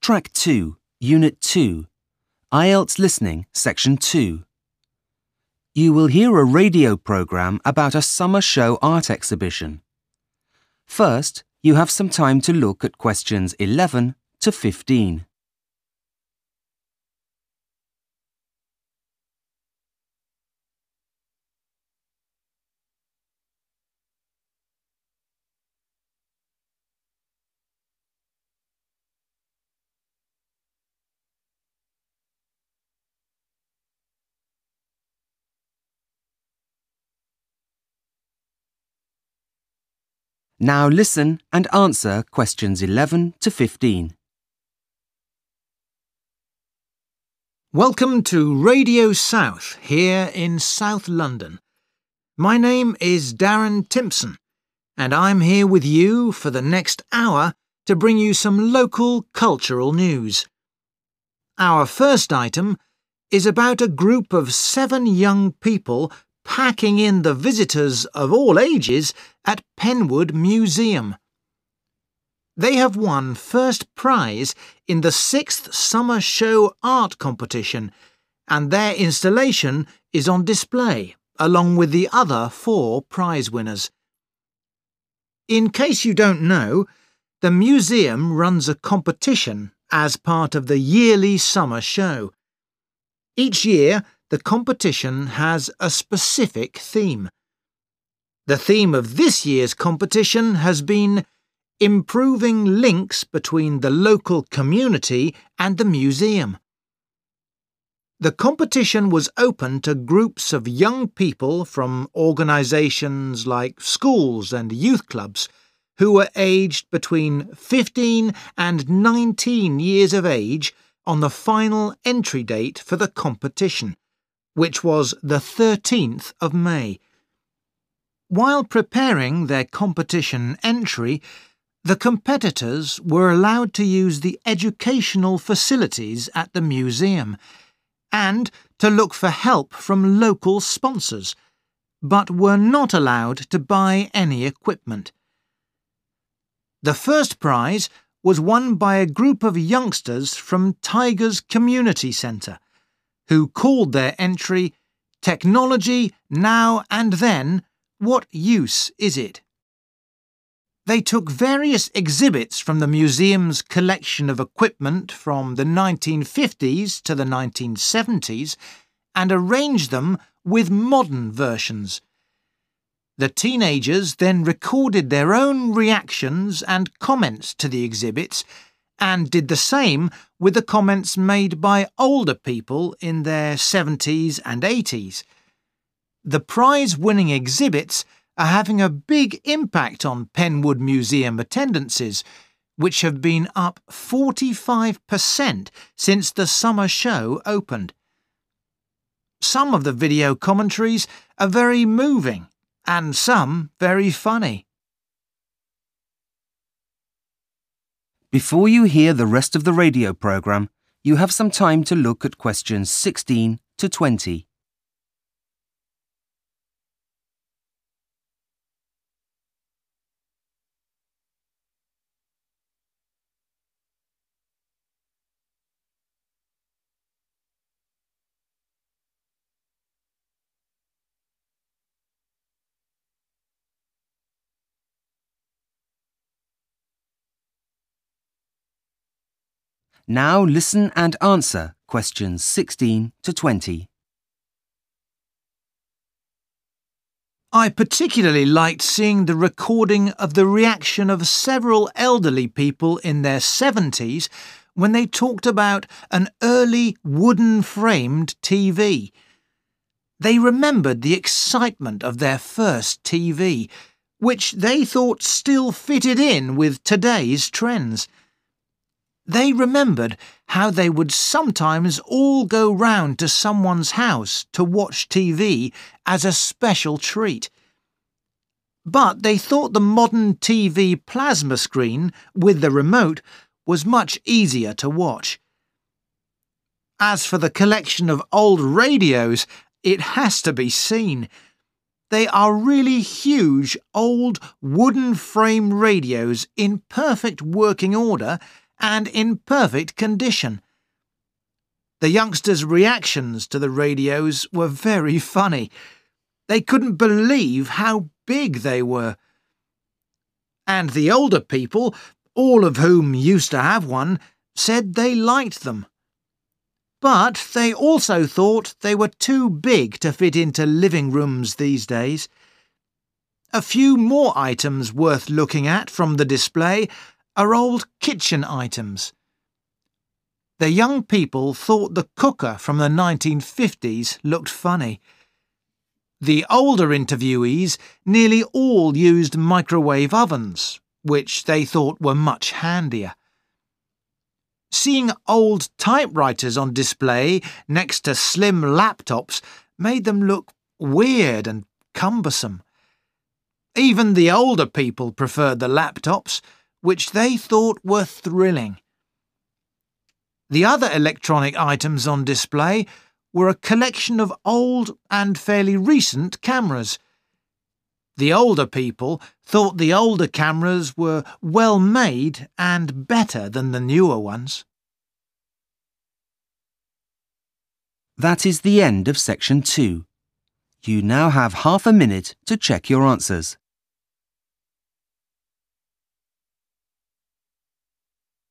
Track 2, Unit 2, IELTS Listening, Section 2. You will hear a radio program about a summer show art exhibition. First, you have some time to look at questions 11 to 15. Now listen and answer questions 11 to 15. Welcome to Radio South here in South London. My name is Darren Timpson and I'm here with you for the next hour to bring you some local cultural news. Our first item is about a group of 7 young people packing in the visitors of all ages at Penwood Museum. They have won first prize in the 6th Summer Show Art Competition, and their installation is on display along with the other 4 prize winners. In case you don't know, the museum runs a competition as part of the yearly summer show. Each year, the competition has a specific theme. The theme of this year's competition has been improving links between the local community and the museum. The competition was open to groups of young people from organisations like schools and youth clubs who were aged between 15 and 19 years of age on the final entry date for the competition, which was the 13th of May. While preparing their competition entry, the competitors were allowed to use the educational facilities at the museum and to look for help from local sponsors, but were not allowed to buy any equipment. The first prize was won by a group of youngsters from Tigers Community Centre, who called their entry, Technology Now and Then, What Use Is It? They took various exhibits from the museum's collection of equipment from the 1950s to the 1970s and arranged them with modern versions. The teenagers then recorded their own reactions and comments to the exhibits and did the same with the comments made by older people in their 70s and 80s. The prize-winning exhibits are having a big impact on Penwood Museum attendances, which have been up 45% since the summer show opened. Some of the video commentaries are very moving and some very funny. Before you hear the rest of the radio program, you have some time to look at questions 16 to 20. Now listen and answer questions 16 to 20. I particularly liked seeing the recording of the reaction of several elderly people in their 70s when they talked about an early wooden-framed TV. They remembered the excitement of their first TV, which they thought still fitted in with today's trends. They remembered how they would sometimes all go round to someone's house to watch TV as a special treat. But they thought the modern TV plasma screen with the remote was much easier to watch. As for the collection of old radios, it has to be seen. They are really huge old wooden frame radios in perfect working order and in perfect condition. The youngsters' reactions to the radios were very funny. They couldn't believe how big they were. And the older people, all of whom used to have one, said they liked them. But they also thought they were too big to fit into living rooms these days. A few more items worth looking at from the display are old kitchen items. The young people thought the cooker from the 1950s looked funny. The older interviewees nearly all used microwave ovens, which they thought were much handier. Seeing old typewriters on display next to slim laptops made them look weird and cumbersome. Even the older people preferred the laptops, which they thought were thrilling. The other electronic items on display were a collection of old and fairly recent cameras. The older people thought the older cameras were well made and better than the newer ones. That is the end of section 2. You now have half a minute to check your answers.